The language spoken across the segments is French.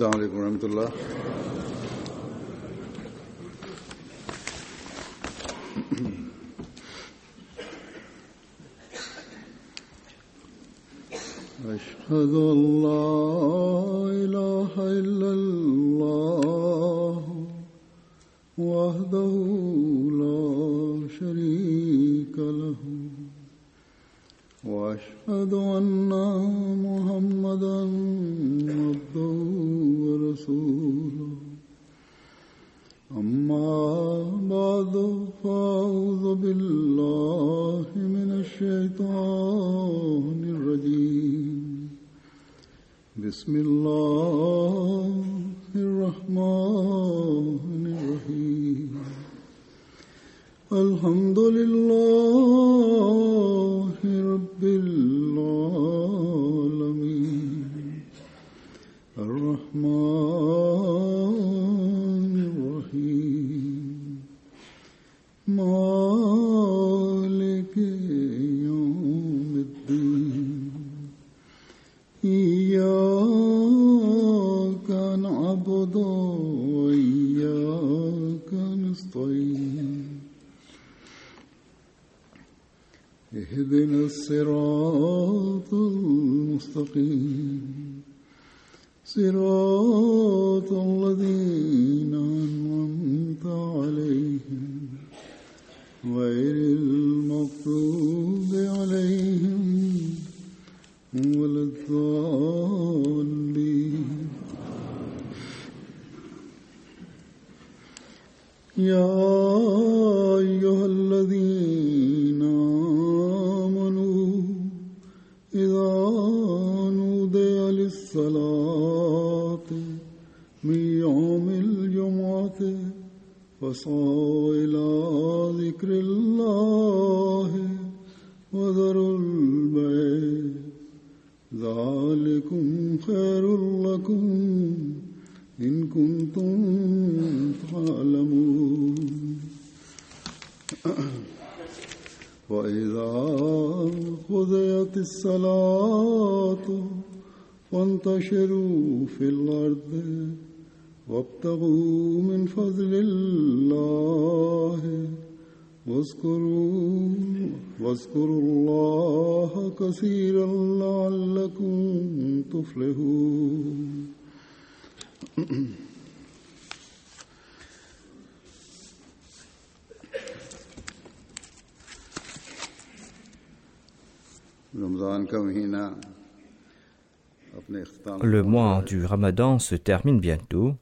अस्सलाम वालेकुम रहमतुल्लाह। أشهد أن لا إله إلا الله وحده لا شريك له وأشهد أن محمدا عبده ورسوله أما بعد فأعوذ بالله من الشيطان الرجيم بسم الله الرحمن الرحيم الحمد لله رب العالمين الرحمن الرحيم مالك يوم الدين إياك نعبد وإياك نستعين اهدنا الصراط المستقيم صراط الذين أنعمت عليهم غير المغضوب عليهم ولا الضالين يا أيها الذين آمنوا إذا نودي للصلاة من يوم الجمعة فاسعوا إلى ذكر الله وذروا البيع ذلكم خير لكم إن كنتم تعلمون وإذا قضيت الصلاة فانتشروا في الأرض وابتغوا من فضل الله واذكروا الله كثيرا لعلكم تفلحون Le mois du Ramadan se termine bientôt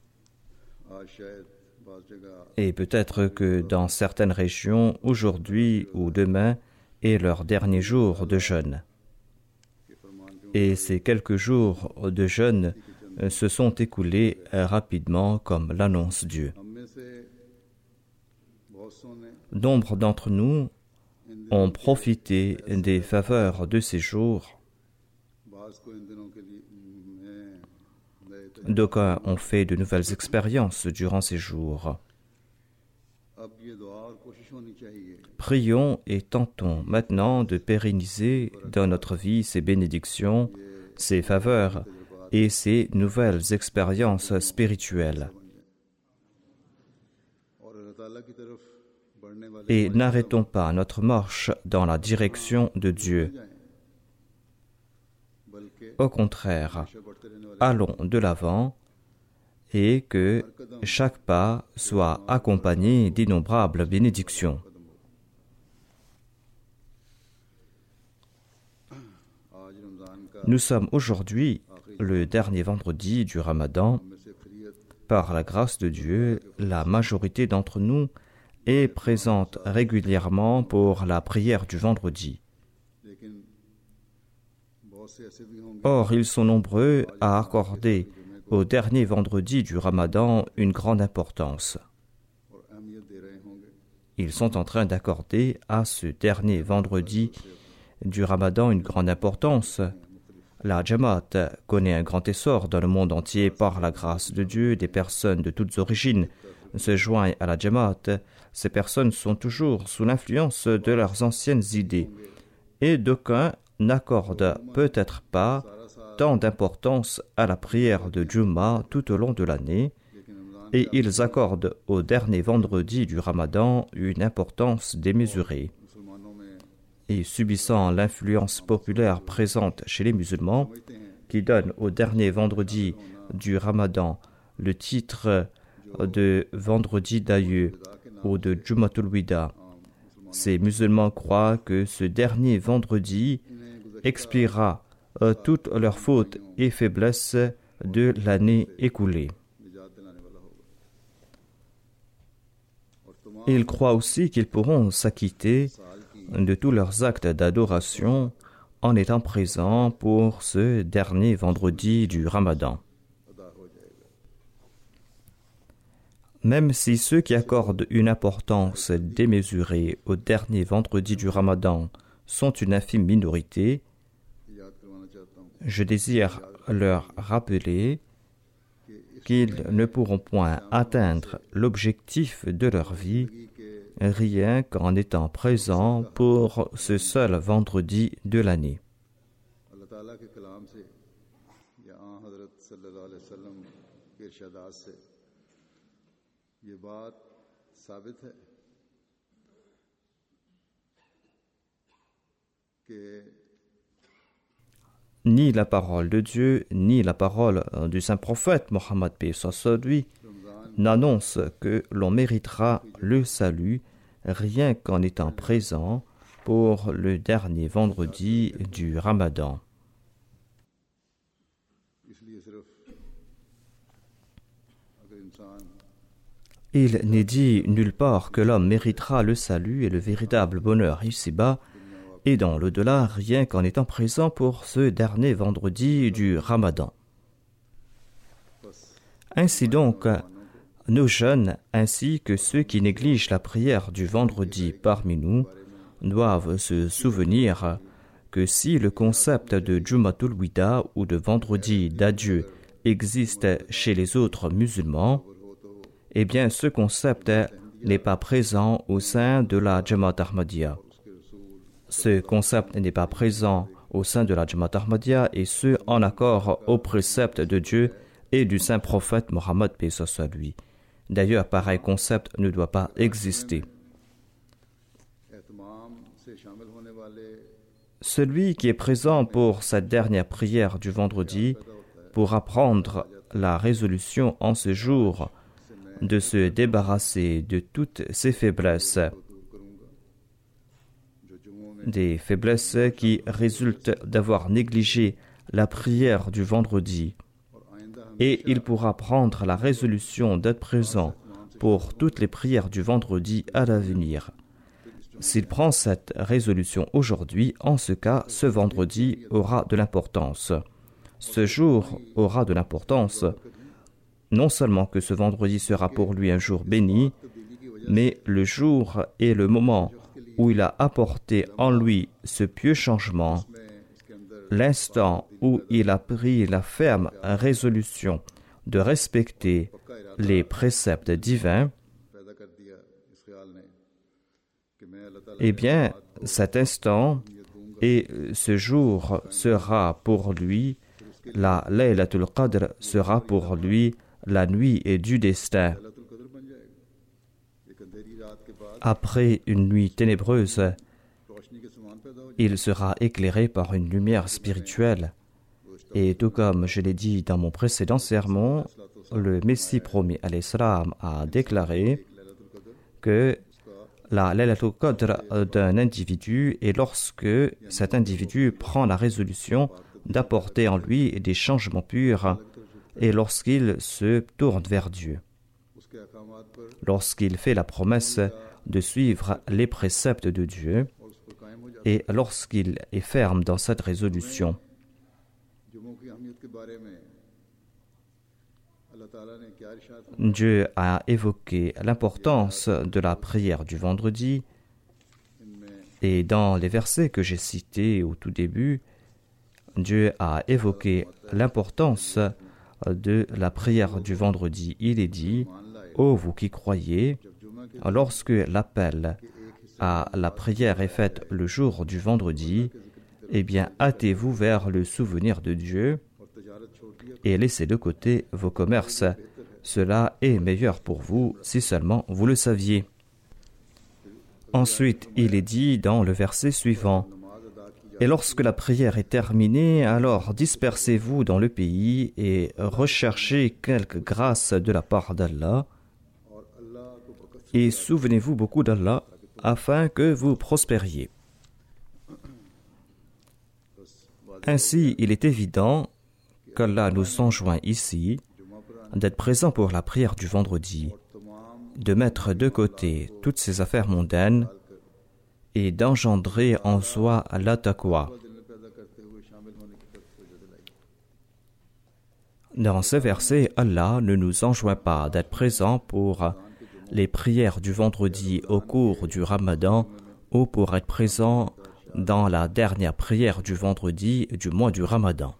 et peut-être que dans certaines régions, aujourd'hui ou demain est leur dernier jour de jeûne. Et ces quelques jours de jeûne se sont écoulés rapidement comme l'annonce Dieu. Nombre d'entre nous ont profité des faveurs de ces jours. D'aucuns ont fait de nouvelles expériences durant ces jours. Prions et tentons maintenant de pérenniser dans notre vie ces bénédictions, ces faveurs et ces nouvelles expériences spirituelles. Et n'arrêtons pas notre marche dans la direction de Dieu. Au contraire, allons de l'avant et que chaque pas soit accompagné d'innombrables bénédictions. Nous sommes aujourd'hui le dernier vendredi du Ramadan. Par la grâce de Dieu, la majorité d'entre nous est présente régulièrement pour la prière du vendredi. Or, ils sont nombreux à accorder au dernier vendredi du Ramadan une grande importance. Ils sont en train d'accorder à ce dernier vendredi du Ramadan une grande importance. La Jamaat connaît un grand essor dans le monde entier par la grâce de Dieu. Des personnes de toutes origines se joignent à la Jamaat. Ces personnes sont toujours sous l'influence de leurs anciennes idées. Et d'aucuns n'accordent peut-être pas tant d'importance à la prière de Jumu'ah tout au long de l'année et ils accordent au dernier vendredi du Ramadan une importance démesurée. Et subissant l'influence populaire présente chez les musulmans, qui donne au dernier vendredi du Ramadan le titre de vendredi d'adieu ou de Jumatul Wida, ces musulmans croient que ce dernier vendredi expiera toutes leurs fautes et faiblesses de l'année écoulée. Ils croient aussi qu'ils pourront s'acquitter de tous leurs actes d'adoration en étant présents pour ce dernier vendredi du Ramadan. Même si ceux qui accordent une importance démesurée au dernier vendredi du Ramadan sont une infime minorité, je désire leur rappeler qu'ils ne pourront point atteindre l'objectif de leur vie rien qu'en étant présents pour ce seul vendredi de l'année. Ni la parole de Dieu, ni la parole du saint prophète Mohammed paix soit sur lui n'annoncent que l'on méritera le salut rien qu'en étant présent pour le dernier vendredi du Ramadan. Il n'est dit nulle part que l'homme méritera le salut et le véritable bonheur ici-bas et dans l'au-delà rien qu'en étant présent pour ce dernier vendredi du Ramadan. Ainsi donc, nos jeunes ainsi que ceux qui négligent la prière du vendredi parmi nous doivent se souvenir que si le concept de Jumatul Wida ou de vendredi d'adieu existe chez les autres musulmans, eh bien ce concept n'est pas présent au sein de la Jamaat Ahmadiyya. Ce concept n'est pas présent au sein de la Jamaat Ahmadiyya et ce en accord aux préceptes de Dieu et du saint prophète Mohammed paix soit sur lui. D'ailleurs, pareil concept ne doit pas exister. Celui qui est présent pour cette dernière prière du vendredi pourra prendre la résolution en ce jour de se débarrasser de toutes ses faiblesses, des faiblesses qui résultent d'avoir négligé la prière du vendredi, et il pourra prendre la résolution d'être présent pour toutes les prières du vendredi à l'avenir. S'il prend cette résolution aujourd'hui, en ce cas, ce vendredi aura de l'importance. Ce jour aura de l'importance, non seulement que ce vendredi sera pour lui un jour béni, mais le jour et le moment où il a apporté en lui ce pieux changement, l'instant où il a pris la ferme résolution de respecter les préceptes divins, eh bien, cet instant et ce jour sera pour lui, la Laylatul Qadr sera pour lui la nuit du destin. Après une nuit ténébreuse, il sera éclairé par une lumière spirituelle. Et tout comme je l'ai dit dans mon précédent sermon, le Messie promis alayhi salam a déclaré que la Laylatul Qadr d'un individu est lorsque cet individu prend la résolution d'apporter en lui des changements purs et lorsqu'il se tourne vers Dieu, lorsqu'il fait la promesse de suivre les préceptes de Dieu et lorsqu'il est ferme dans cette résolution. Dieu a évoqué l'importance de la prière du vendredi et dans les versets que j'ai cités au tout début, Dieu a évoqué l'importance de la prière du vendredi. Il est dit « Ô vous qui croyez, lorsque l'appel à la prière est faite le jour du vendredi, eh bien, hâtez-vous vers le souvenir de Dieu et laissez de côté vos commerces. Cela est meilleur pour vous si seulement vous le saviez. Ensuite, il est dit dans le verset suivant, « Et lorsque la prière est terminée, alors dispersez-vous dans le pays et recherchez quelque grâce de la part d'Allah et souvenez-vous beaucoup d'Allah afin que vous prospériez. » Ainsi, il est évident qu'Allah nous enjoint ici d'être présent pour la prière du vendredi, de mettre de côté toutes ces affaires mondaines et d'engendrer en soi la taqwa. Dans ce verset, Allah ne nous enjoint pas d'être présent pour les prières du vendredi au cours du Ramadan ou pour être présent dans la dernière prière du vendredi du mois du Ramadan.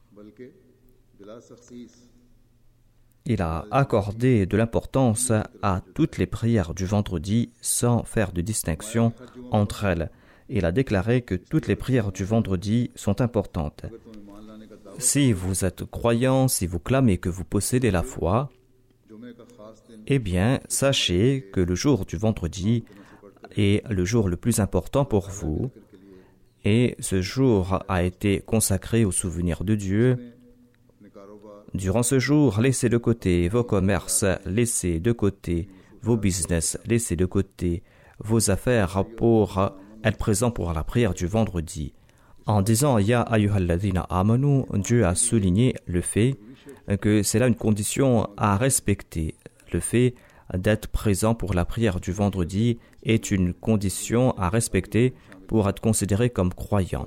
Il a accordé de l'importance à toutes les prières du vendredi sans faire de distinction entre elles. Il a déclaré que toutes les prières du vendredi sont importantes. Si vous êtes croyant, si vous clamez que vous possédez la foi, eh bien, sachez que le jour du vendredi est le jour le plus important pour vous et ce jour a été consacré au souvenir de Dieu. Durant ce jour, laissez de côté vos commerces, laissez de côté vos business, laissez de côté vos affaires pour être présent pour la prière du vendredi. En disant « Ya ayyuhalladhina amanu », Dieu a souligné le fait que c'est là une condition à respecter. Le fait d'être présent pour la prière du vendredi est une condition à respecter pour être considéré comme croyant.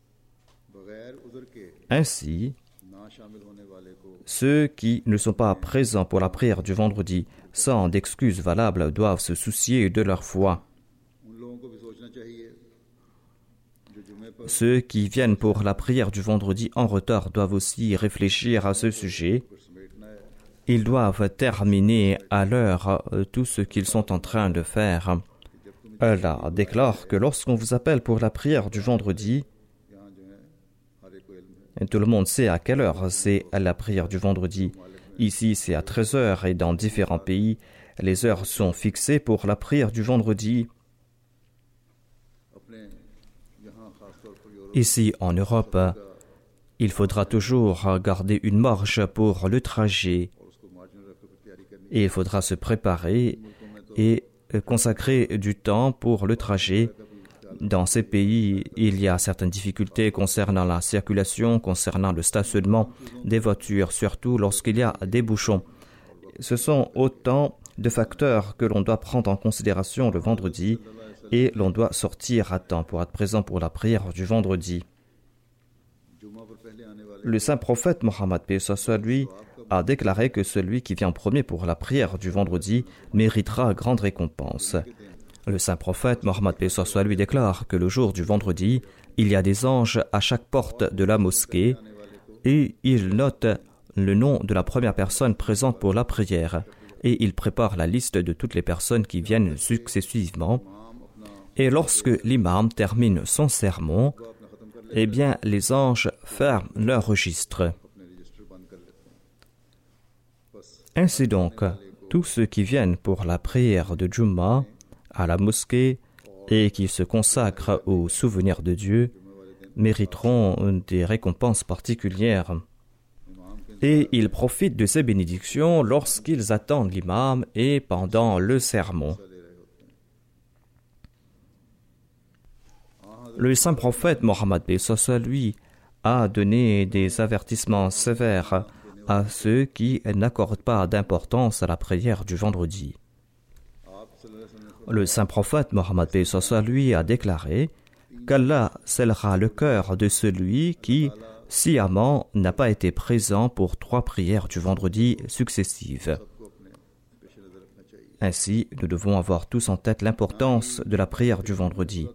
Ainsi, ceux qui ne sont pas présents pour la prière du vendredi sans d'excuses valables doivent se soucier de leur foi. Ceux qui viennent pour la prière du vendredi en retard doivent aussi réfléchir à ce sujet. Ils doivent terminer à l'heure tout ce qu'ils sont en train de faire. Allah déclare que lorsqu'on vous appelle pour la prière du vendredi, tout le monde sait à quelle heure c'est la prière du vendredi. Ici, c'est à 13h et dans différents pays, les heures sont fixées pour la prière du vendredi. Ici, en Europe, il faudra toujours garder une marge pour le trajet. Et il faudra se préparer et consacrer du temps pour le trajet. Dans ces pays, il y a certaines difficultés concernant la circulation, concernant le stationnement des voitures, surtout lorsqu'il y a des bouchons. Ce sont autant de facteurs que l'on doit prendre en considération le vendredi et l'on doit sortir à temps pour être présent pour la prière du vendredi. Le saint prophète Mohammed paix soit lui a déclaré que celui qui vient en premier pour la prière du vendredi méritera grande récompense. Le saint prophète Mohammed paix soit lui déclare que le jour du vendredi, il y a des anges à chaque porte de la mosquée et il note le nom de la première personne présente pour la prière et il prépare la liste de toutes les personnes qui viennent successivement. Et lorsque l'imam termine son sermon, eh bien, les anges ferment leur registre. Ainsi donc, tous ceux qui viennent pour la prière de Jumu'ah à la mosquée et qui se consacrent au souvenir de Dieu mériteront des récompenses particulières. Et ils profitent de ces bénédictions lorsqu'ils attendent l'imam et pendant le sermon. Le saint prophète Mohammed paix soit lui a donné des avertissements sévères à ceux qui n'accordent pas d'importance à la prière du vendredi. Le saint prophète Mohammed paix soit lui a déclaré qu'Allah scellera le cœur de celui qui, sciemment, n'a pas été présent pour 3 prières du vendredi successives. Ainsi, nous devons avoir tous en tête l'importance de la prière du vendredi.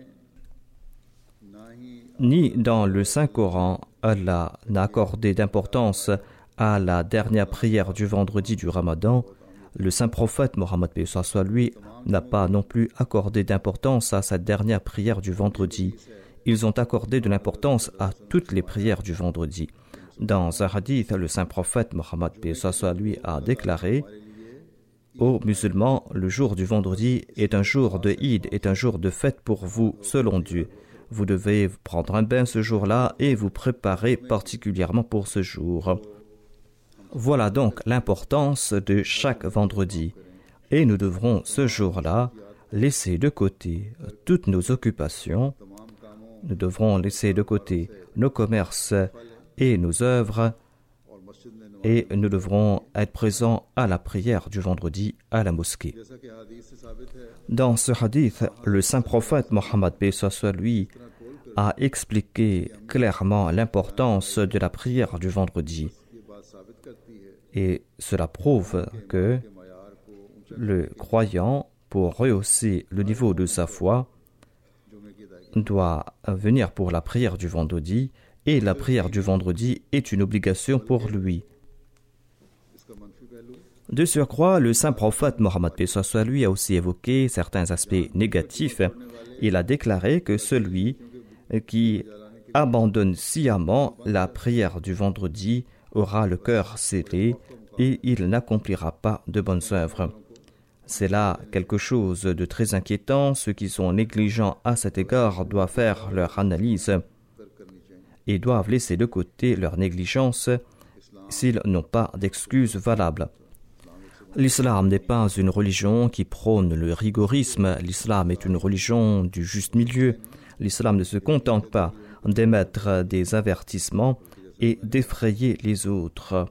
Ni dans le Saint-Coran, Allah n'a accordé d'importance à la dernière prière du vendredi du Ramadan. Le saint prophète Mohammed paix soit lui n'a pas non plus accordé d'importance à sa dernière prière du vendredi. ils ont accordé de l'importance à toutes les prières du vendredi. Dans un hadith, le saint prophète Mohammed lui a déclaré: Ô musulmans, le jour du vendredi est un jour de Eid, est un jour de fête pour vous, selon Dieu. Vous devez prendre un bain ce jour-là et vous préparer particulièrement pour ce jour. Voilà donc l'importance de chaque vendredi. Et nous devrons ce jour-là laisser de côté toutes nos occupations. Nous devrons laisser de côté nos commerces et nos œuvres. Et nous devrons être présents à la prière du vendredi à la mosquée. Dans ce hadith, le saint prophète Mohammed lui a expliqué clairement l'importance de la prière du vendredi. Et cela prouve que le croyant, pour rehausser le niveau de sa foi, doit venir pour la prière du vendredi, et la prière du vendredi est une obligation pour lui. De surcroît, le saint prophète Mohammed lui a aussi évoqué certains aspects négatifs. Il a déclaré que celui qui abandonne sciemment la prière du vendredi aura le cœur scellé et il n'accomplira pas de bonnes œuvres. C'est là quelque chose de très inquiétant. Ceux qui sont négligents à cet égard doivent faire leur analyse et doivent laisser de côté leur négligence s'ils n'ont pas d'excuses valables. L'islam n'est pas une religion qui prône le rigorisme. L'islam est une religion du juste milieu. L'islam ne se contente pas d'émettre des avertissements et d'effrayer les autres.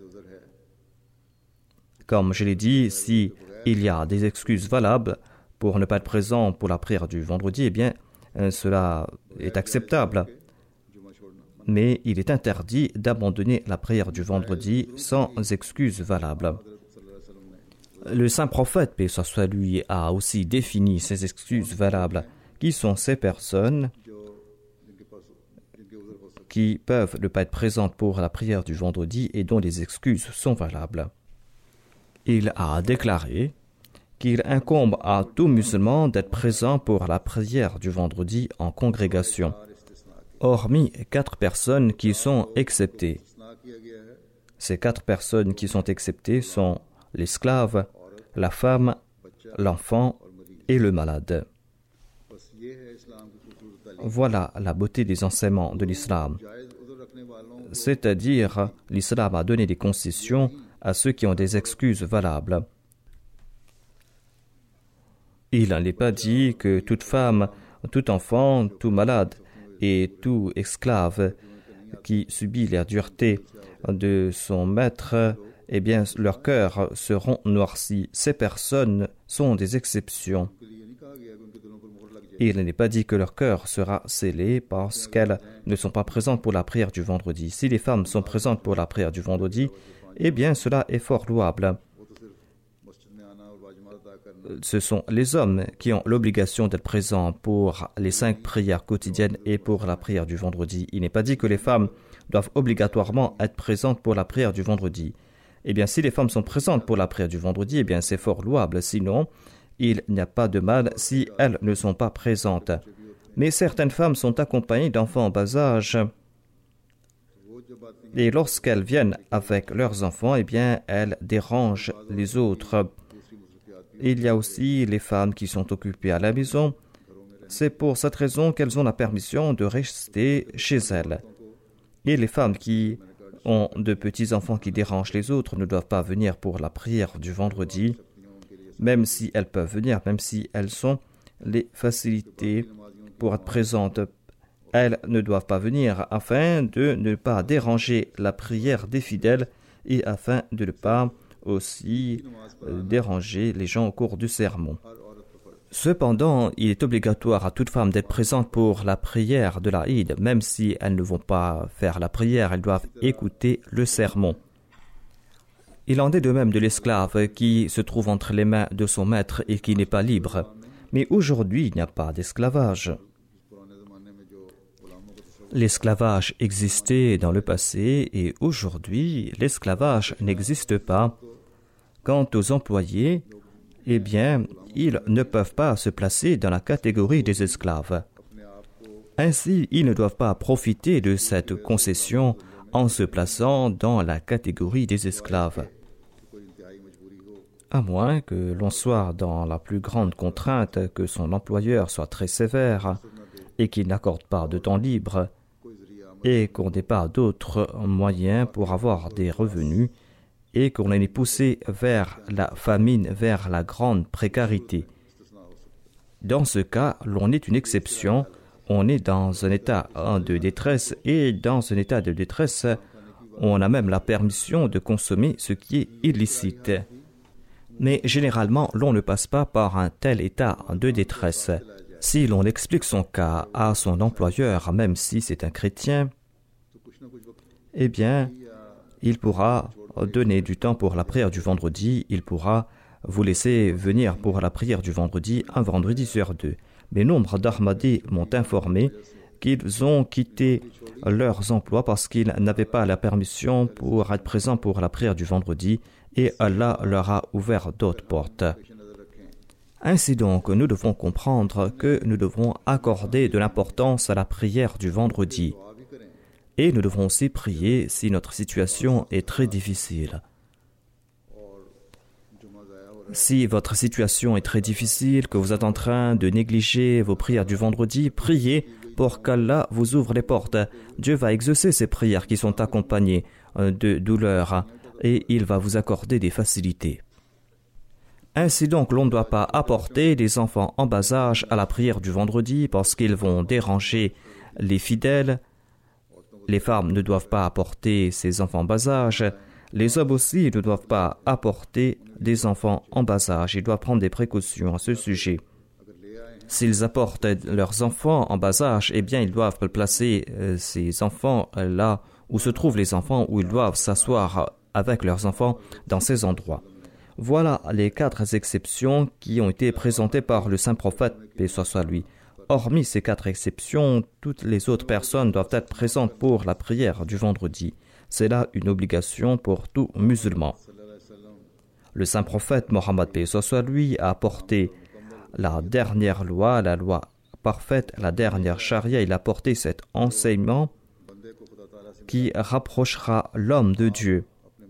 Comme je l'ai dit, si il y a des excuses valables pour ne pas être présent pour la prière du vendredi, eh bien, cela est acceptable. Mais il est interdit d'abandonner la prière du vendredi sans excuses valables. Le saint prophète, paix soit lui, a aussi défini ces excuses valables, qui sont ces personnes qui peuvent ne pas être présentes pour la prière du vendredi et dont les excuses sont valables. Il a déclaré qu'il incombe à tout musulman d'être présent pour la prière du vendredi en congrégation, hormis 4 personnes qui sont exceptées. Ces 4 personnes qui sont exceptées sont l'esclave, la femme, l'enfant et le malade. Voilà la beauté des enseignements de l'islam. C'est-à-dire, l'islam a donné des concessions à ceux qui ont des excuses valables. Il n'est pas dit que toute femme, tout enfant, tout malade et tout esclave qui subit la dureté de son maître, eh bien, leurs cœurs seront noircis. Ces personnes sont des exceptions. Il n'est pas dit que leur cœur sera scellé parce qu'elles ne sont pas présentes pour la prière du vendredi. Si les femmes sont présentes pour la prière du vendredi, eh bien, cela est fort louable. Ce sont les hommes qui ont l'obligation d'être présents pour les 5 prières quotidiennes et pour la prière du vendredi. Il n'est pas dit que les femmes doivent obligatoirement être présentes pour la prière du vendredi. Eh bien, si les femmes sont présentes pour la prière du vendredi, eh bien, c'est fort louable. Sinon, il n'y a pas de mal si elles ne sont pas présentes. Mais certaines femmes sont accompagnées d'enfants en bas âge. Et lorsqu'elles viennent avec leurs enfants, eh bien, elles dérangent les autres. Il y a aussi les femmes qui sont occupées à la maison. C'est pour cette raison qu'elles ont la permission de rester chez elles. Et les femmes qui ont de petits-enfants qui dérangent les autres ne doivent pas venir pour la prière du vendredi, même si elles peuvent venir, même si elles ont les facilités pour être présentes. Elles ne doivent pas venir afin de ne pas déranger la prière des fidèles et afin de ne pas aussi déranger les gens au cours du sermon. Cependant, il est obligatoire à toute femme d'être présente pour la prière de la Eid. Même si elles ne vont pas faire la prière, elles doivent écouter le sermon. Il en est de même de l'esclave qui se trouve entre les mains de son maître et qui n'est pas libre. Mais aujourd'hui, il n'y a pas d'esclavage. L'esclavage existait dans le passé et aujourd'hui, l'esclavage n'existe pas. Quant aux employés, eh bien, ils ne peuvent pas se placer dans la catégorie des esclaves. Ainsi, ils ne doivent pas profiter de cette concession en se plaçant dans la catégorie des esclaves. À moins que l'on soit dans la plus grande contrainte, que son employeur soit très sévère et qu'il n'accorde pas de temps libre et qu'on n'ait pas d'autres moyens pour avoir des revenus et qu'on est poussé vers la famine, vers la grande précarité. Dans ce cas, l'on est une exception, on est dans un état de détresse et dans un état de détresse, on a même la permission de consommer ce qui est illicite. Mais généralement, l'on ne passe pas par un tel état de détresse. Si l'on explique son cas à son employeur, même si c'est un chrétien, eh bien, il pourra donner du temps pour la prière du vendredi, il pourra vous laisser venir pour la prière du vendredi, un vendredi sur deux. Mais nombre d'Ahmadis m'ont informé qu'ils ont quitté leurs emplois parce qu'ils n'avaient pas la permission pour être présents pour la prière du vendredi et Allah leur a ouvert d'autres portes. Ainsi donc, nous devons comprendre que nous devons accorder de l'importance à la prière du vendredi. Et nous devons aussi prier si notre situation est très difficile. Si votre situation est très difficile, que vous êtes en train de négliger vos prières du vendredi, priez pour qu'Allah vous ouvre les portes. Dieu va exaucer ces prières qui sont accompagnées de douleurs et il va vous accorder des facilités. Ainsi donc, l'on ne doit pas apporter des enfants en bas âge à la prière du vendredi parce qu'ils vont déranger les fidèles. Les femmes ne doivent pas apporter ces enfants en bas âge. Les hommes aussi ne doivent pas apporter des enfants en bas âge. Ils doivent prendre des précautions à ce sujet. S'ils apportent leurs enfants en bas âge, eh bien, ils doivent placer ces enfants là où se trouvent les enfants, où ils doivent s'asseoir avec leurs enfants dans ces endroits. Voilà les 4 exceptions qui ont été présentées par le saint prophète, paix soit lui. Hormis ces 4 exceptions, toutes les autres personnes doivent être présentes pour la prière du vendredi. C'est là une obligation pour tout musulman. Le saint prophète Mohammed, paix soit lui, a apporté la dernière loi, la loi parfaite, la dernière charia. Il a apporté cet enseignement qui rapprochera l'homme de Dieu.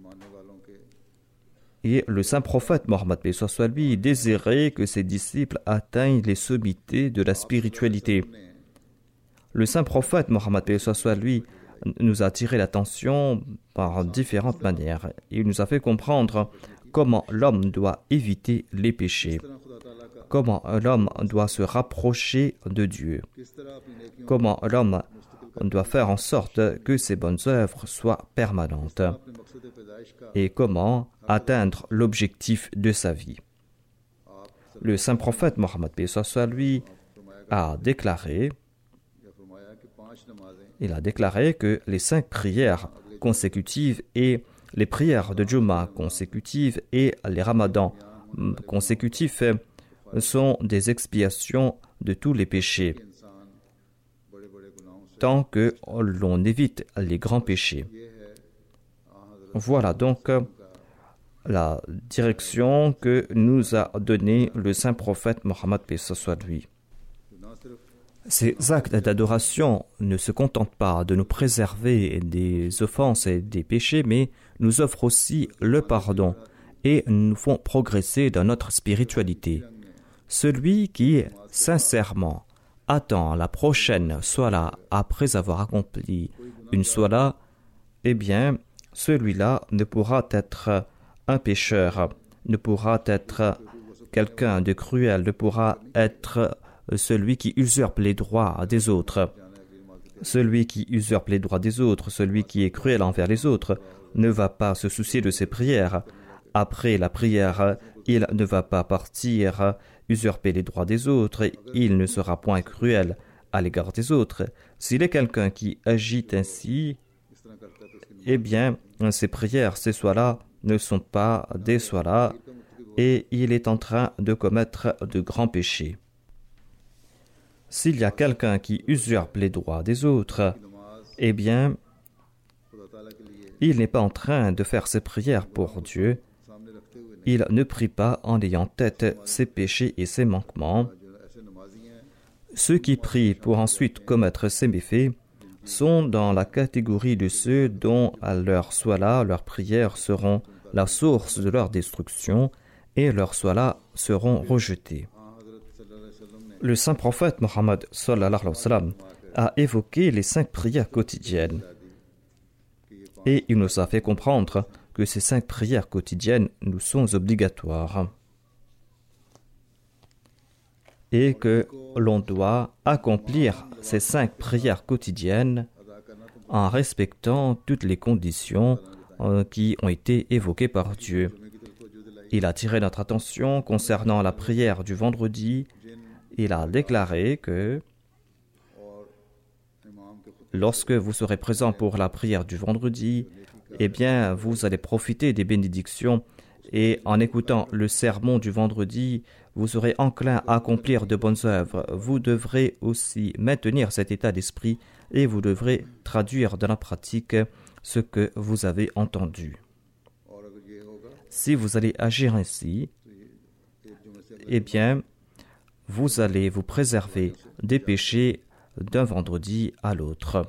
Et le saint prophète Mohammed, paix soit lui, désirait que ses disciples atteignent les sommités de la spiritualité. Le saint prophète Mohammed, paix soit lui, nous a attiré l'attention par différentes manières. Il nous a fait comprendre comment l'homme doit éviter les péchés, comment l'homme doit se rapprocher de Dieu, comment l'homme doit faire en sorte que ses bonnes œuvres soient permanentes et comment atteindre l'objectif de sa vie. Le saint prophète Mohammed, paix soit lui, a déclaré que les 5 prières consécutives et les prières de Juma consécutives et les ramadans consécutifs sont des expiations de tous les péchés, tant que l'on évite les grands péchés. Voilà donc la direction que nous a donnée le saint prophète Mohammed, paix soit lui. Ces actes d'adoration ne se contentent pas de nous préserver des offenses et des péchés, mais nous offrent aussi le pardon et nous font progresser dans notre spiritualité. Celui qui, sincèrement, attend la prochaine sola après avoir accompli une sola, eh bien, celui-là ne pourra être un pécheur, ne pourra être quelqu'un de cruel, ne pourra être celui qui usurpe les droits des autres. Celui qui usurpe les droits des autres, celui qui est cruel envers les autres, ne va pas se soucier de ses prières. Après la prière, il ne va pas partir usurper les droits des autres, il ne sera point cruel à l'égard des autres. S'il est quelqu'un qui agit ainsi, eh bien, ses prières, ces soirs-là, ne sont pas des soirs-là, et il est en train de commettre de grands péchés. S'il y a quelqu'un qui usurpe les droits des autres, eh bien, il n'est pas en train de faire ses prières pour Dieu. Il ne prie pas en ayant en tête ses péchés et ses manquements. Ceux qui prient pour ensuite commettre ces méfaits sont dans la catégorie de ceux dont leurs salat, leurs prières seront la source de leur destruction et leurs salat seront rejetés. Le saint prophète Mohammed sallallahu alayhi wa sallam a évoqué les 5 prières quotidiennes et il nous a fait comprendre que ces 5 prières quotidiennes nous sont obligatoires et que l'on doit accomplir ces 5 prières quotidiennes en respectant toutes les conditions qui ont été évoquées par Dieu. Il a attiré notre attention concernant la prière du vendredi. Il a déclaré que lorsque vous serez présent pour la prière du vendredi, eh bien, vous allez profiter des bénédictions et en écoutant le sermon du vendredi, vous serez enclin à accomplir de bonnes œuvres. Vous devrez aussi maintenir cet état d'esprit et vous devrez traduire dans la pratique ce que vous avez entendu. Si vous allez agir ainsi, eh bien, vous allez vous préserver des péchés d'un vendredi à l'autre.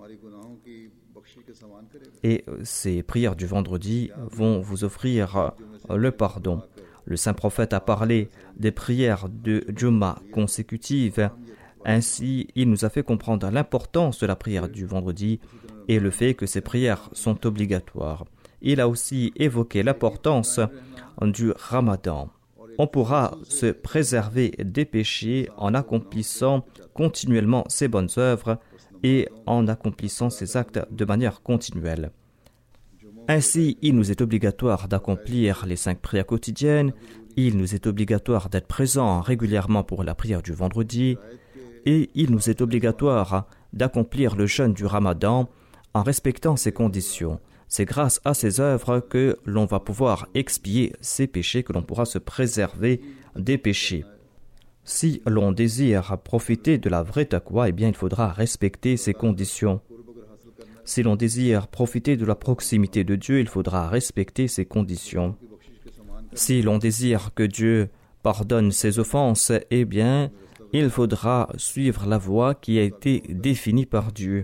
Et ces prières du vendredi vont vous offrir le pardon. Le saint prophète a parlé des prières de Juma consécutives. Ainsi, il nous a fait comprendre l'importance de la prière du vendredi et le fait que ces prières sont obligatoires. Il a aussi évoqué l'importance du Ramadan. On pourra se préserver des péchés en accomplissant continuellement ses bonnes œuvres et en accomplissant ses actes de manière continuelle. Ainsi, il nous est obligatoire d'accomplir les 5 prières quotidiennes, il nous est obligatoire d'être présent régulièrement pour la prière du vendredi, et il nous est obligatoire d'accomplir le jeûne du Ramadan en respectant ces conditions. C'est grâce à ces œuvres que l'on va pouvoir expier ces péchés, que l'on pourra se préserver des péchés. Si l'on désire profiter de la vraie taqwa, eh bien il faudra respecter ces conditions. Si l'on désire profiter de la proximité de Dieu, il faudra respecter ces conditions. Si l'on désire que Dieu pardonne ses offenses, eh bien il faudra suivre la voie qui a été définie par Dieu.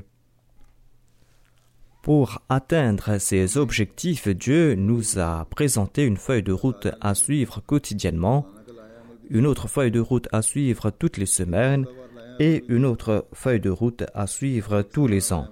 Pour atteindre ces objectifs, Dieu nous a présenté une feuille de route à suivre quotidiennement, une autre feuille de route à suivre toutes les semaines et une autre feuille de route à suivre tous les ans.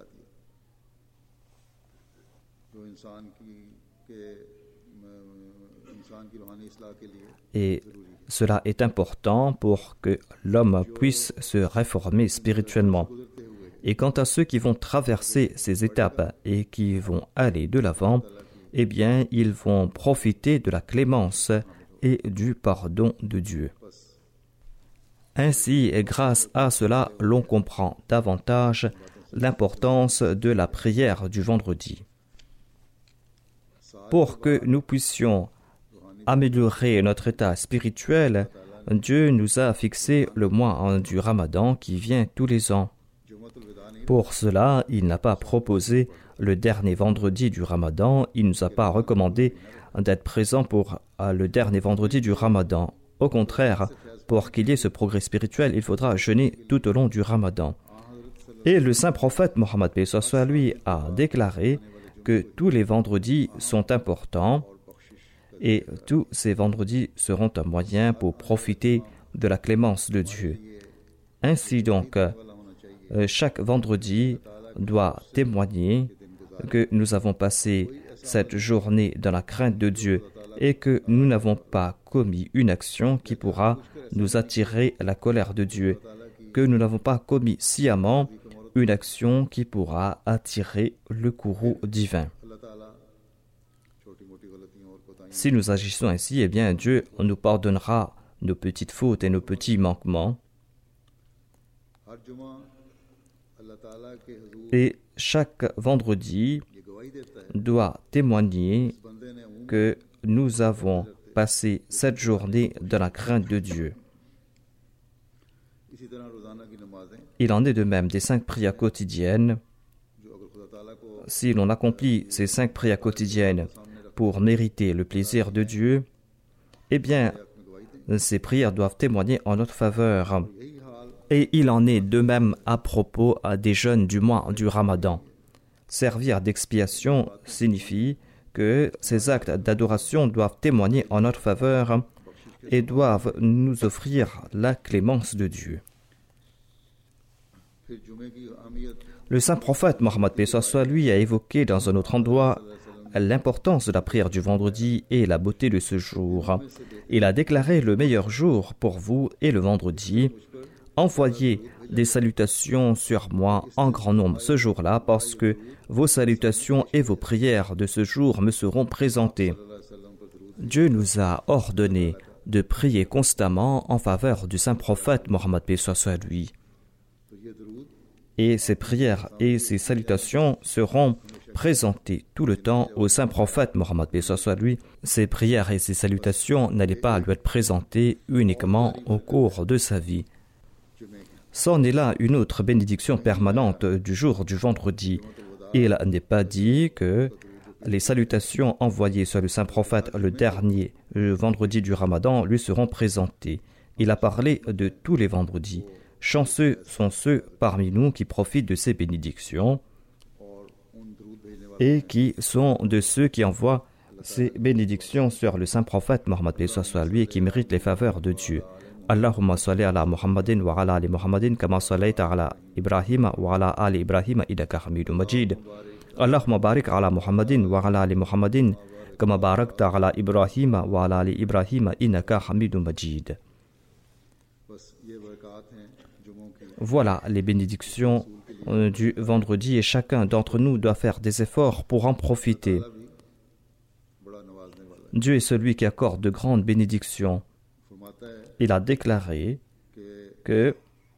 Et cela est important pour que l'homme puisse se réformer spirituellement. Et quant à ceux qui vont traverser ces étapes et qui vont aller de l'avant, eh bien, ils vont profiter de la clémence et du pardon de Dieu. Ainsi, et grâce à cela, l'on comprend davantage l'importance de la prière du vendredi. Pour que nous puissions améliorer notre état spirituel, Dieu nous a fixé le mois du Ramadan qui vient tous les ans. Pour cela, il n'a pas proposé le dernier vendredi du Ramadan, il ne nous a pas recommandé d'être présent pour le dernier vendredi du Ramadan. Au contraire, pour qu'il y ait ce progrès spirituel, il faudra jeûner tout au long du Ramadan. Et le saint prophète Mohammed lui a déclaré que tous les vendredis sont importants et tous ces vendredis seront un moyen pour profiter de la clémence de Dieu. Ainsi donc, chaque vendredi doit témoigner que nous avons passé cette journée dans la crainte de Dieu et que nous n'avons pas commis une action qui pourra nous attirer la colère de Dieu, que nous n'avons pas commis sciemment une action qui pourra attirer le courroux divin. Si nous agissons ainsi, eh bien Dieu nous pardonnera nos petites fautes et nos petits manquements. Et chaque vendredi doit témoigner que nous avons passé cette journée dans la crainte de Dieu. Il en est de même des 5 prières quotidiennes. Si l'on accomplit ces 5 prières quotidiennes pour mériter le plaisir de Dieu, eh bien, ces prières doivent témoigner en notre faveur. Et il en est de même à propos des jeûnes du mois du Ramadan. Servir d'expiation signifie que ces actes d'adoration doivent témoigner en notre faveur et doivent nous offrir la clémence de Dieu. Le saint prophète Mohammed paix soit lui a évoqué dans un autre endroit l'importance de la prière du vendredi et la beauté de ce jour. Il a déclaré: le meilleur jour pour vous est le vendredi. Envoyez des salutations sur moi en grand nombre ce jour-là, parce que vos salutations et vos prières de ce jour me seront présentées. Dieu nous a ordonné de prier constamment en faveur du saint prophète Mohammed paix soit lui. Et ces prières et ces salutations seront présentées tout le temps au saint prophète Mohammed paix soit lui. Ces prières et ces salutations n'allaient pas lui être présentées uniquement au cours de sa vie. C'en est là une autre bénédiction permanente du jour du vendredi. Il n'est pas dit que les salutations envoyées sur le saint prophète le dernier vendredi du Ramadan lui seront présentées. Il a parlé de tous les vendredis. Chanceux sont ceux parmi nous qui profitent de ces bénédictions et qui sont de ceux qui envoient ces bénédictions sur le saint prophète Mohammed paix soit lui et qui méritent les faveurs de Dieu. Allahumma salli ala Muhammadin wa ala ali Muhammadin kama sallaita ala Ibrahim wa ala ali Ibrahim innaka Hamidum Majid. Allahumma barik ala Muhammadin wa ala ali Muhammadin kama barakta ala Ibrahim wa ala ali Ibrahim innaka Hamidum Majid. Voilà les bénédictions du vendredi et chacun d'entre nous doit faire des efforts pour en profiter. Dieu est celui qui accorde de grandes bénédictions. Il a déclaré que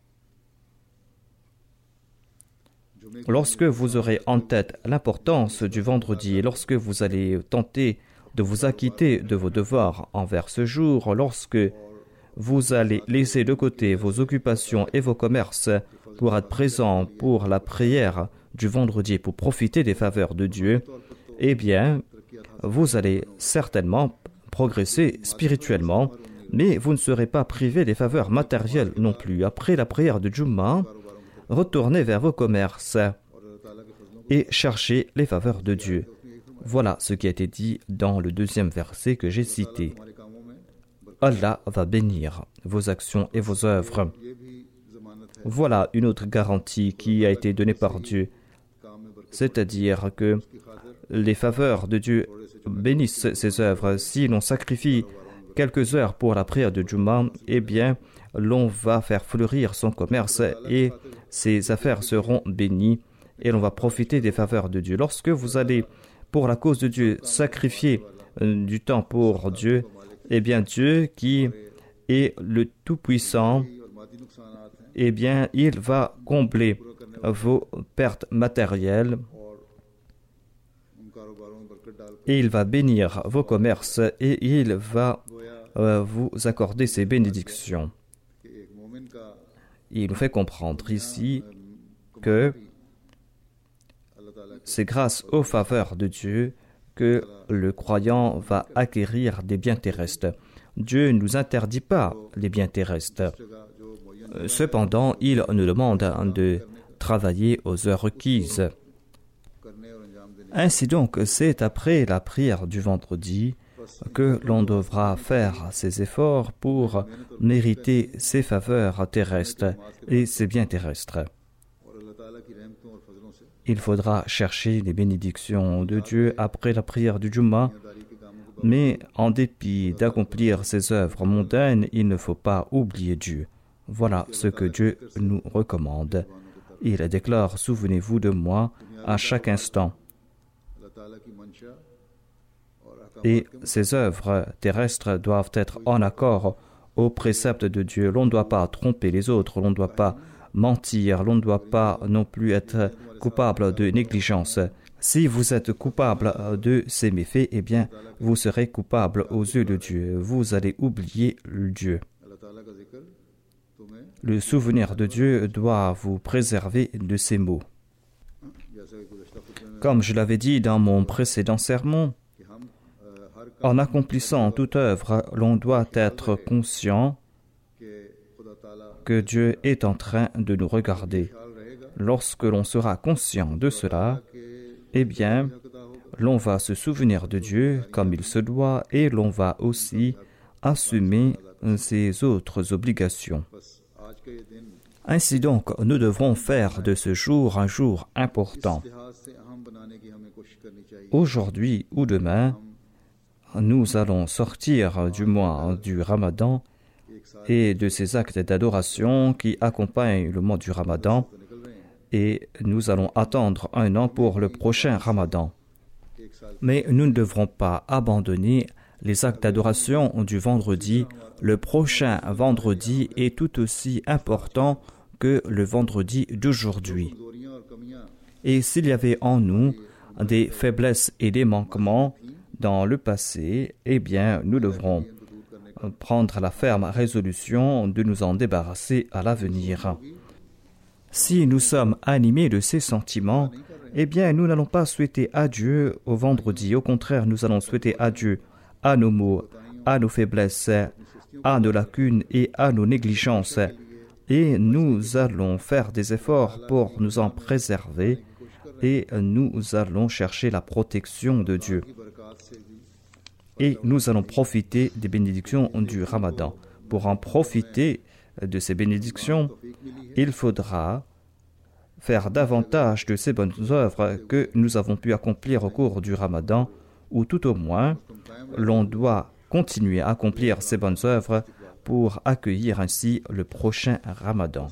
lorsque vous aurez en tête l'importance du vendredi et lorsque vous allez tenter de vous acquitter de vos devoirs envers ce jour, lorsque vous allez laisser de côté vos occupations et vos commerces pour être présent pour la prière du vendredi et pour profiter des faveurs de Dieu, eh bien, vous allez certainement progresser spirituellement, mais vous ne serez pas privé des faveurs matérielles non plus. Après la prière de Jumma, retournez vers vos commerces et cherchez les faveurs de Dieu. Voilà ce qui a été dit dans le deuxième verset que j'ai cité. Allah va bénir vos actions et vos œuvres. Voilà une autre garantie qui a été donnée par Dieu, c'est-à-dire que les faveurs de Dieu bénissent ses œuvres. Si l'on sacrifie quelques heures pour la prière de Jumma, eh bien, l'on va faire fleurir son commerce et ses affaires seront bénies et l'on va profiter des faveurs de Dieu. Lorsque vous allez, pour la cause de Dieu, sacrifier du temps pour Dieu, eh bien, Dieu qui est le Tout-Puissant, eh bien, il va combler vos pertes matérielles et il va bénir vos commerces et il va vous accorder ses bénédictions. Il nous fait comprendre ici que c'est grâce aux faveurs de Dieu que le croyant va acquérir des biens terrestres. Dieu ne nous interdit pas les biens terrestres. Cependant, il nous demande de travailler aux heures requises. Ainsi donc, c'est après la prière du vendredi que l'on devra faire ses efforts pour mériter ses faveurs terrestres et ses biens terrestres. Il faudra chercher les bénédictions de Dieu après la prière du Jumma, mais en dépit d'accomplir ses œuvres mondaines, il ne faut pas oublier Dieu. Voilà ce que Dieu nous recommande. Il déclare: souvenez-vous de moi à chaque instant. Et ces œuvres terrestres doivent être en accord aux préceptes de Dieu. L'on ne doit pas tromper les autres, l'on ne doit pas mentir, l'on ne doit pas non plus être coupable de négligence. Si vous êtes coupable de ces méfaits, eh bien, vous serez coupable aux yeux de Dieu. Vous allez oublier Dieu. Le souvenir de Dieu doit vous préserver de ces maux. Comme je l'avais dit dans mon précédent sermon, en accomplissant toute œuvre, l'on doit être conscient que Dieu est en train de nous regarder. Lorsque l'on sera conscient de cela, eh bien, l'on va se souvenir de Dieu comme il se doit et l'on va aussi assumer ses autres obligations. Ainsi donc, nous devrons faire de ce jour un jour important. Aujourd'hui ou demain, nous allons sortir du mois du Ramadan et de ces actes d'adoration qui accompagnent le mois du Ramadan et nous allons attendre un an pour le prochain Ramadan. Mais nous ne devrons pas abandonner les actes d'adoration du vendredi. Le prochain vendredi est tout aussi important que le vendredi d'aujourd'hui. Et s'il y avait en nous des faiblesses et des manquements dans le passé, eh bien, nous devrons prendre la ferme résolution de nous en débarrasser à l'avenir. Si nous sommes animés de ces sentiments, eh bien, nous n'allons pas souhaiter adieu au vendredi. Au contraire, nous allons souhaiter adieu à nos maux, à nos faiblesses, à nos lacunes et à nos négligences. Et nous allons faire des efforts pour nous en préserver et nous allons chercher la protection de Dieu. Et nous allons profiter des bénédictions du Ramadan. Pour en profiter de ces bénédictions, il faudra faire davantage de ces bonnes œuvres que nous avons pu accomplir au cours du Ramadan, ou tout au moins, l'on doit continuer à accomplir ces bonnes œuvres pour accueillir ainsi le prochain Ramadan.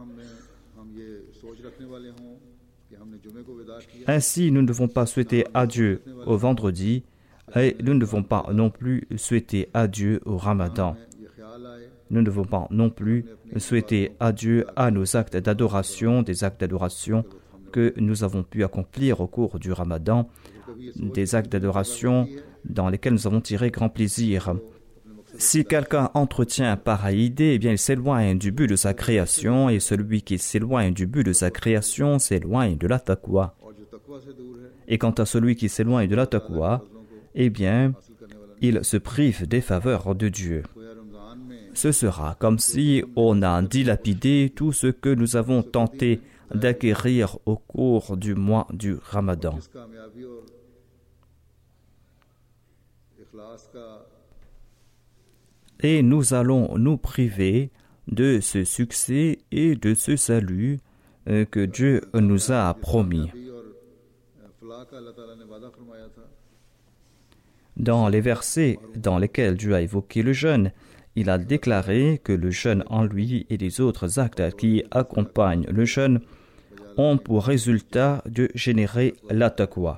Ainsi, nous ne devons pas souhaiter adieu au vendredi et nous ne devons pas non plus souhaiter adieu au Ramadan. Nous ne devons pas non plus souhaiter adieu à nos actes d'adoration, des actes d'adoration que nous avons pu accomplir au cours du Ramadan, des actes d'adoration dans lesquels nous avons tiré grand plaisir. Si quelqu'un entretient pareille idée, eh bien il s'éloigne du but de sa création, et celui qui s'éloigne du but de sa création s'éloigne de la taqwa. Et quant à celui qui s'éloigne de la taqwa, eh bien, il se prive des faveurs de Dieu. Ce sera comme si on a dilapidé tout ce que nous avons tenté d'acquérir au cours du mois du Ramadan. Et nous allons nous priver de ce succès et de ce salut que Dieu nous a promis. Dans les versets dans lesquels Dieu a évoqué le jeûne, il a déclaré que le jeûne en lui et les autres actes qui accompagnent le jeûne ont pour résultat de générer la taqwa.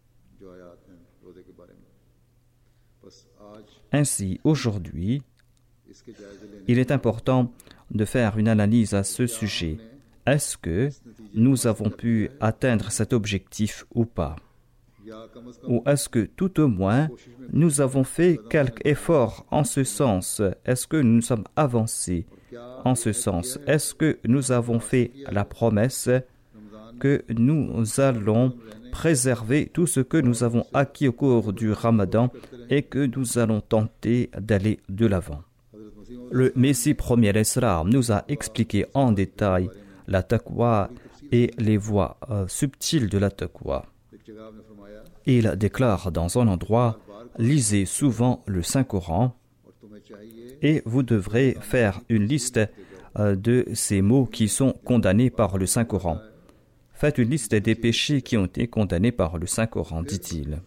Ainsi, aujourd'hui, il est important de faire une analyse à ce sujet. Est-ce que nous avons pu atteindre cet objectif ou pas? Ou est-ce que tout au moins nous avons fait quelque effort en ce sens? Est-ce que nous sommes avancés en ce sens? Est-ce que nous avons fait la promesse que nous allons préserver tout ce que nous avons acquis au cours du Ramadan et que nous allons tenter d'aller de l'avant? Le Messie premier Islam nous a expliqué en détail la taqwa et les voies subtiles de la taqwa. Il déclare dans un endroit: lisez souvent le Saint-Coran et vous devrez faire une liste de ces mots qui sont condamnés par le Saint-Coran. Faites une liste des péchés qui ont été condamnés par le Saint-Coran, dit-il.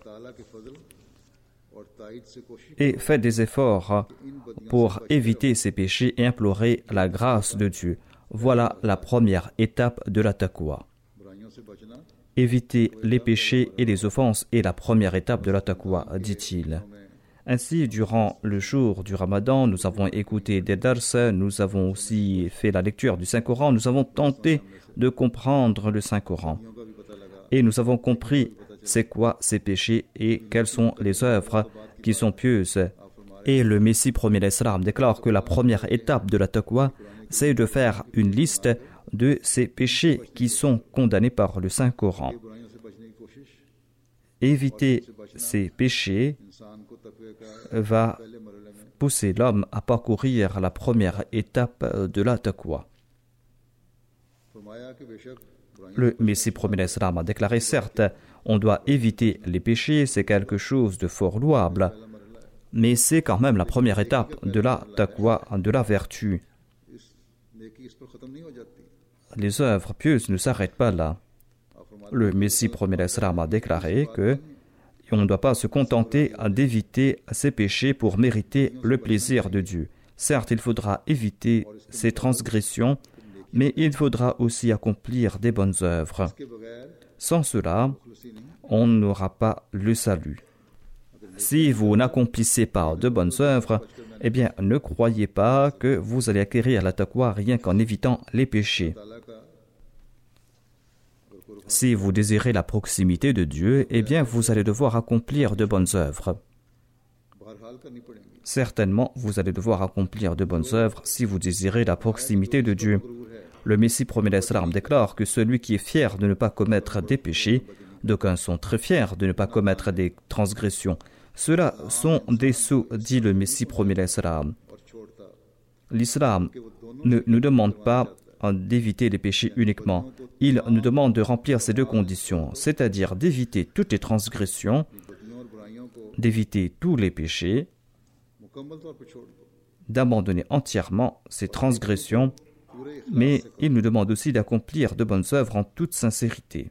Et faites des efforts pour éviter ces péchés et implorer la grâce de Dieu. Voilà la première étape de la taqwa. Éviter les péchés et les offenses est la première étape de la taqwa, dit-il. Ainsi, durant le jour du Ramadan, nous avons écouté des dars, nous avons aussi fait la lecture du Saint-Coran, nous avons tenté de comprendre le Saint-Coran. Et nous avons compris c'est quoi ces péchés et quelles sont les œuvres qui sont pieuses. Et le Messie premier l'Islam déclare que la première étape de la taqwa, c'est de faire une liste de ces péchés qui sont condamnés par le Saint-Coran. Éviter ces péchés va pousser l'homme à parcourir la première étape de la taqwa. Le Messie premier l'Islam a déclaré, certes, on doit éviter les péchés, c'est quelque chose de fort louable, mais c'est quand même la première étape de la taqwa, de la vertu. Les œuvres pieuses ne s'arrêtent pas là. Le Messie premier l'Islam a déclaré que on ne doit pas se contenter d'éviter ces péchés pour mériter le plaisir de Dieu. Certes, il faudra éviter ces transgressions, mais il faudra aussi accomplir des bonnes œuvres. Sans cela, on n'aura pas le salut. Si vous n'accomplissez pas de bonnes œuvres, eh bien, ne croyez pas que vous allez acquérir la taqwa rien qu'en évitant les péchés. Si vous désirez la proximité de Dieu, eh bien, vous allez devoir accomplir de bonnes œuvres. Certainement, vous allez devoir accomplir de bonnes œuvres si vous désirez la proximité de Dieu. Le Messie premier l'Islam déclare que celui qui est fier de ne pas commettre des péchés, d'aucuns sont très fiers de ne pas commettre des transgressions. Ceux-là sont des sots, dit le Messie premier l'Islam. L'Islam ne nous demande pas d'éviter les péchés uniquement. Il nous demande de remplir ces deux conditions, c'est-à-dire d'éviter toutes les transgressions, d'éviter tous les péchés, d'abandonner entièrement ces transgressions, mais il nous demande aussi d'accomplir de bonnes œuvres en toute sincérité.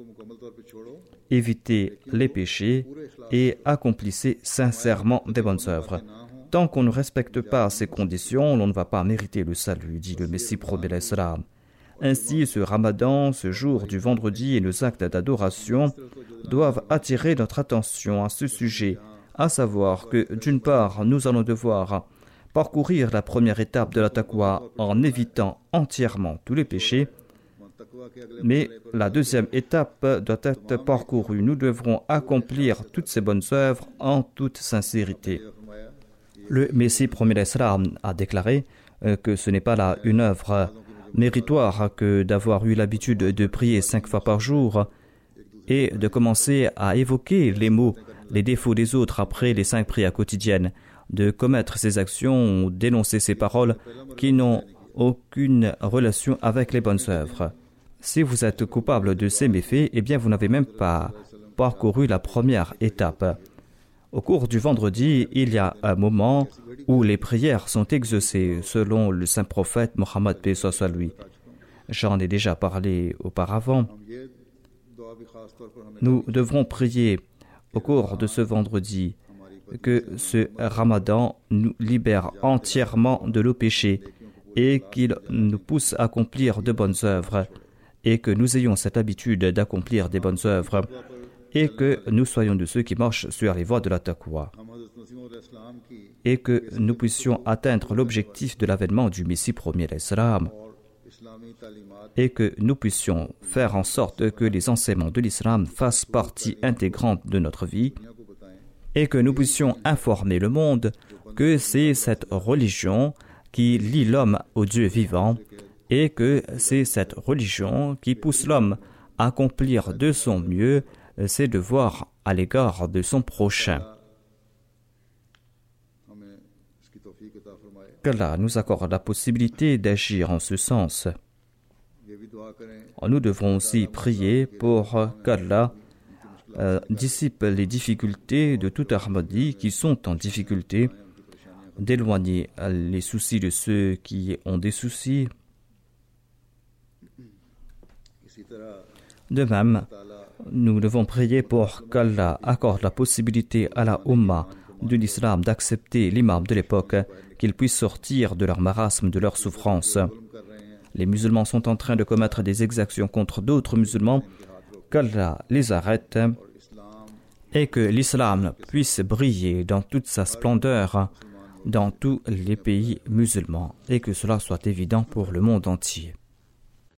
Évitez les péchés et accomplissez sincèrement des bonnes œuvres. Tant qu'on ne respecte pas ces conditions, l'on ne va pas mériter le salut, dit le Messie premier l'Islam. Ainsi, ce ramadan, ce jour du vendredi et nos actes d'adoration doivent attirer notre attention à ce sujet, à savoir que, d'une part, nous allons devoir parcourir la première étape de la taqwa en évitant entièrement tous les péchés, mais la deuxième étape doit être parcourue. Nous devrons accomplir toutes ces bonnes œuvres en toute sincérité. Le Messie premier l'Islam a déclaré que ce n'est pas là une œuvre méritoire que d'avoir eu l'habitude de prier 5 fois par jour et de commencer à évoquer les maux, les défauts des autres après les 5 prières quotidiennes, de commettre ces actions ou d'énoncer ces paroles qui n'ont aucune relation avec les bonnes œuvres. Si vous êtes coupable de ces méfaits, eh bien vous n'avez même pas parcouru la première étape. Au cours du vendredi, il y a un moment où les prières sont exaucées, selon le saint prophète Mohammed paix soit lui. J'en ai déjà parlé auparavant. Nous devrons prier au cours de ce vendredi que ce ramadan nous libère entièrement de nos péchés et qu'il nous pousse à accomplir de bonnes œuvres et que nous ayons cette habitude d'accomplir des bonnes œuvres et que nous soyons de ceux qui marchent sur les voies de la taqwa et que nous puissions atteindre l'objectif de l'avènement du Messie premier l'Islam et que nous puissions faire en sorte que les enseignements de l'Islam fassent partie intégrante de notre vie et que nous puissions informer le monde que c'est cette religion qui lie l'homme au Dieu vivant et que c'est cette religion qui pousse l'homme à accomplir de son mieux ses devoirs à l'égard de son prochain. Qu'Allah nous accorde la possibilité d'agir en ce sens. Nous devrons aussi prier pour qu'Allah dissipe les difficultés de toute Ahmadi qui sont en difficulté, d'éloigner les soucis de ceux qui ont des soucis. De même, nous devons prier pour qu'Allah accorde la possibilité à la Ummah de l'islam d'accepter l'imam de l'époque, qu'ils puissent sortir de leur marasme, de leur souffrance. Les musulmans sont en train de commettre des exactions contre d'autres musulmans, qu'Allah les arrête et que l'islam puisse briller dans toute sa splendeur dans tous les pays musulmans et que cela soit évident pour le monde entier.